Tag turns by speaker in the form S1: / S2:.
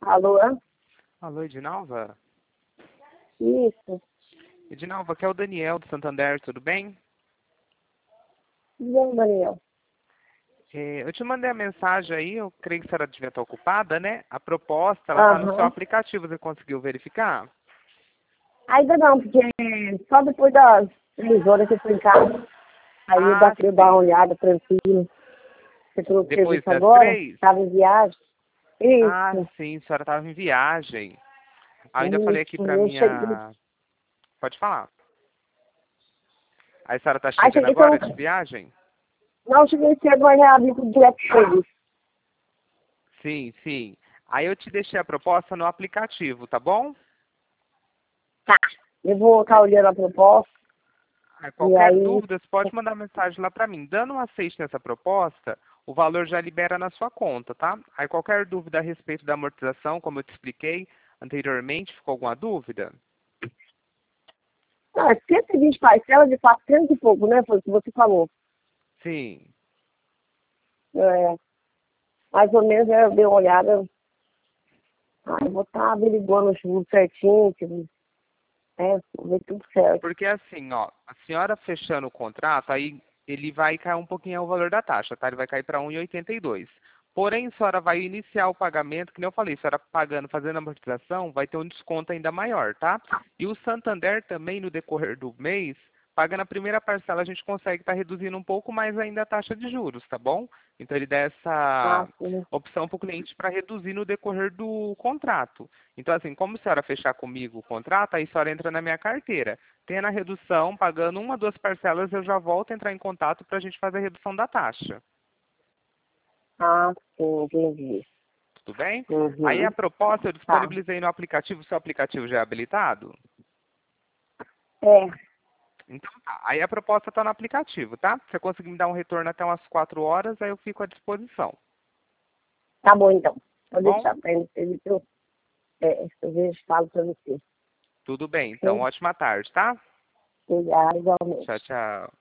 S1: Alô?
S2: Alô, Edinalva?
S1: Isso.
S2: Edinalva, aqui é o Daniel do Santander, tudo bem?
S1: Tudo bem, Daniel?
S2: Eu te mandei a mensagem aí, eu creio que a senhora devia estar ocupada, né? A proposta, ela está no seu aplicativo, você conseguiu verificar?
S1: Ainda não, porque só depois das 3 horas que eu fui em casa. Aí eu dar uma olhada tranquilo. Você falou que
S2: Depois
S1: serviço
S2: das
S1: agora?
S2: 3?
S1: Estava em viagem.
S2: Ah,
S1: Isso.
S2: sim, a senhora estava em viagem. Ainda falei aqui
S1: Isso.
S2: pra
S1: Eu cheguei.
S2: minha... Pode falar. A senhora está
S1: Aí
S2: chegando
S1: cheguei tão...
S2: agora de viagem?
S1: Não, cheguei cedo, mas já vi tudo direto pro serviço.
S2: Sim, sim. Aí eu te deixei a proposta no aplicativo, tá bom?
S1: Tá. Eu vou estar olhando a proposta. E
S2: Qualquer
S1: aí...
S2: dúvida, você pode mandar mensagem lá para mim. Dando um aceite nessa proposta, o valor já libera na sua conta, tá? Aí qualquer dúvida a respeito da amortização, como eu te expliquei anteriormente, ficou alguma dúvida?
S1: Ah, 120 parcelas de 400 e pouco, né? Foi o que você falou.
S2: Sim.
S1: É, mais ou menos eu dei uma olhada. Ah, eu vou estar averiguando os juros certinho, vou ver tudo certo.
S2: Porque assim, ó, a senhora fechando o contrato, aí ele vai cair um pouquinho o valor da taxa, tá? Ele vai cair para 1,82. Porém, a senhora vai iniciar o pagamento, que nem eu falei, a senhora pagando, fazendo a amortização, vai ter um desconto ainda maior, tá? E o Santander também, no decorrer do mês, pagando a primeira parcela, a gente consegue estar reduzindo um pouco mais ainda a taxa de juros, tá bom? Então ele dá
S1: Ah,
S2: essa
S1: sim.
S2: opção para o cliente para reduzir no decorrer do contrato. Então, assim, como a senhora fechar comigo o contrato, aí a senhora entra na minha carteira. Tendo a redução, pagando 1 ou 2 parcelas, eu já volto a entrar em contato para a gente fazer a redução da taxa.
S1: Ah, sim, entendi.
S2: Tudo bem? Aí a
S1: Uhum.
S2: proposta eu
S1: Tá.
S2: disponibilizei no aplicativo. O seu aplicativo já é habilitado?
S1: É,
S2: Então tá. Aí a proposta está no aplicativo, tá? Se você conseguir me dar um retorno até umas 4 horas, aí eu fico à disposição.
S1: tá bom então.
S2: Tá
S1: Pode
S2: bom?
S1: deixar pra ele. Eu vejo, falo pra você.
S2: Tudo bem. Então,
S1: Ok?
S2: ótima tarde, tá?
S1: Obrigada, igualmente.
S2: Tchau, tchau.